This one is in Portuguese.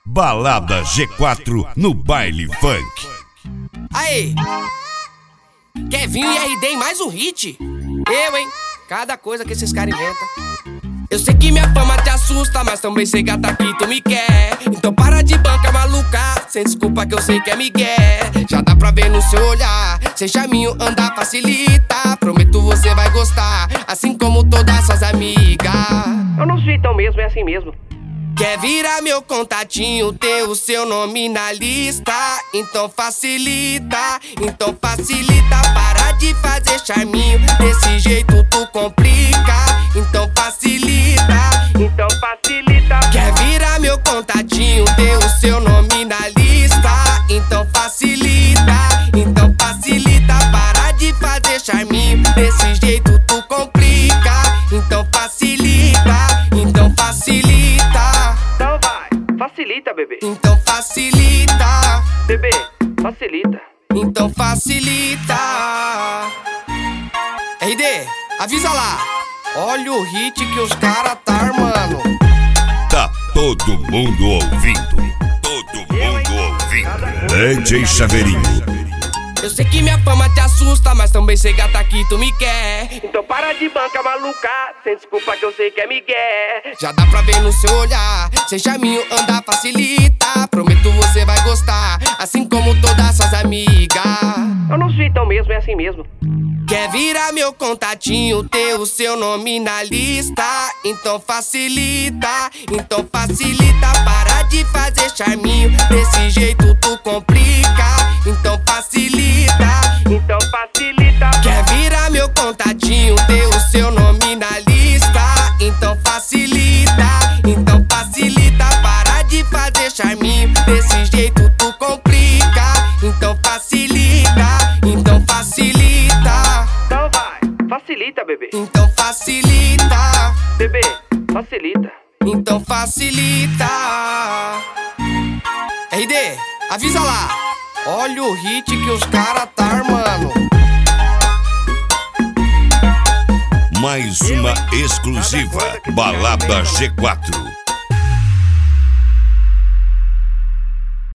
Balada G4 no baile funk. Aê! Kevinho e RD em mais um hit. Eu, hein? Cada coisa que esses caras inventam. Eu sei que minha fama te assusta, mas também sei gata que tu me quer. Então para de banca maluca, sem desculpa que eu sei que é migué. Já dá pra ver no seu olhar, sem charminho andar facilita. Prometo você vai gostar, assim como todas suas amigas. Eu não sou então mesmo, é assim mesmo. Quer virar meu contatinho, ter o seu nome na lista? Então facilita, para de fazer charminho, desse jeito tu complica. Então facilita. Quer virar meu contatinho, ter o seu nome na lista? Então facilita, para de fazer charminho, desse jeito tu complica. Então facilita. Então vai, facilita, bebê. Então facilita, bebê, facilita. Então facilita. RD, avisa lá. Olha o hit que os caras tá armando. Tá todo mundo ouvindo. DJ Chaveirinho. Eu sei que minha fama te assusta, mas também sei gata que tu me quer. Então para de banca maluca, sem desculpa que eu sei que é migué. Já dá pra ver no seu olhar, sem charminho andar facilita. Prometo você vai gostar, assim como todas suas amigas. Eu não sou então mesmo, é assim mesmo. Quer virar meu contatinho, ter o seu nome na lista? Então facilita, para de fazer charminho, desse jeito tu complica. Então facilita. Quer virar meu contatinho, ter o seu nome na lista? Então facilita, para de fazer charminho, desse jeito tu complica. Então facilita. Então vai, facilita, bebê. Então facilita, bebê, facilita. Então facilita. RD, avisa lá. Olha o hit que os caras tá armando. Mais uma exclusiva Balada G4.